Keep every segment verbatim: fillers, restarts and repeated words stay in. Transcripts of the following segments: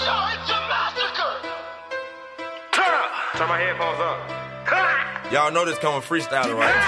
Turn my headphones up. Y'all know this coming freestyling, right?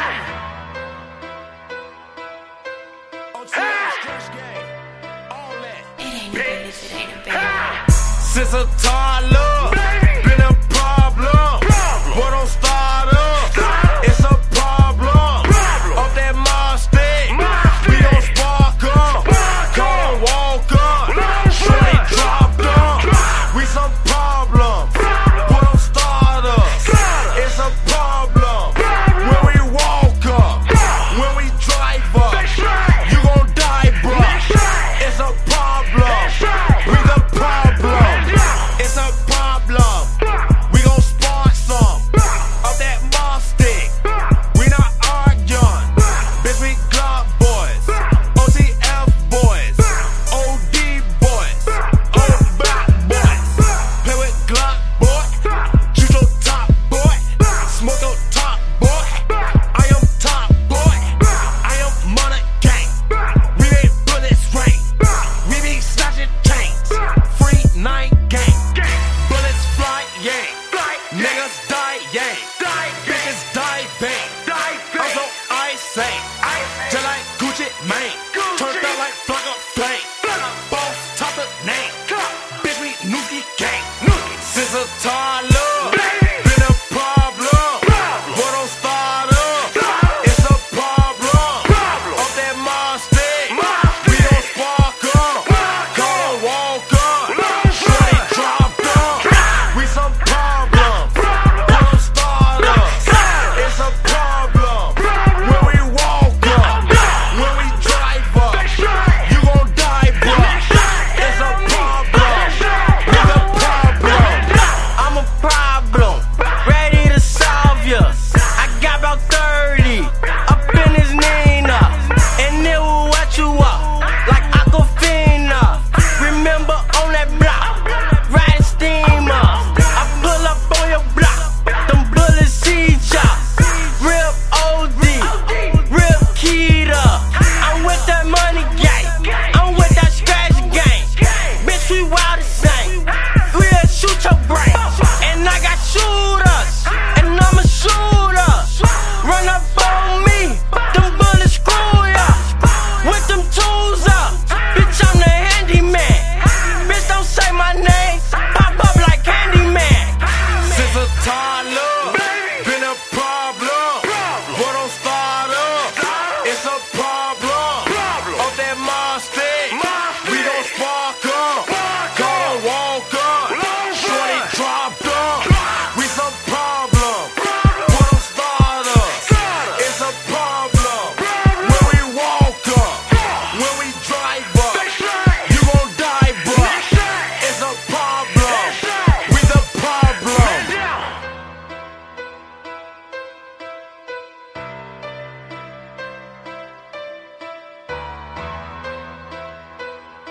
It ain't a business, it ain't a baby. Since a toddler, been a problem, but don't start up. It's a problem. Off that mob stick, we gon' spark up. Call walk up, shorty dropped up. We some problem, but don't start up. It's a problem when we walk up, when we drive up. You gon' die, bro. It's a problem. We the problem. It's a problem. We gon' spark some of that mob stick. We not arguing. Bitch, we Glock boys, O T F boys, O D boys, old black boys. Play with Glock boy, shoot your top boy, smoke your top boy. I am top boy. I am money gang. We make bullets rain. We be snatching chains. Free night gang. Bullets fly, yang. Niggas die, yang. Bitches die, bang. I'm so icy. Just like Gucci Mane. Turned up like flock of flame. Boss, top the name. Bitch, we Nookie gang. Since a toddler, been a problem. But don't start up. It's a problem. Off that mob stick, we gon' spark up. Call walk up, shorty dropped up. We some problem, but don't start up. It's a problem when we walk up, when we drive up. You gon' die, bro. It's a problem. We the problem. I'm a problem, ready to solve ya. I got about thirty up in his Nina, and it will wet you up like Aquafina. Remember on that block, riding steamer. I pull up on your block, them bullets see ya. Real O D, real Keita. I'm with that money gang, I'm with that scratch gang. Bitch, we wild the same. We'll shoot your brain, and I got shooters, and I'm a shooter. Run up on me, them bullets screw ya. With them tools up, bitch, I'm the handyman. Bitch, don't say my name, pop up like Candyman. Since a toddler, been a problem, but don't start up. It's a problem. Off that mob stick, we gon' spark up. Call walk up, shorty dropped up. We some problem, but don't start up. It's a problem when we walk up, when we drive up. You gon' die, bro. It's a problem. We the problem.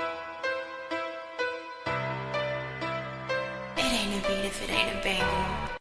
It ain't a beat if it ain't a banger.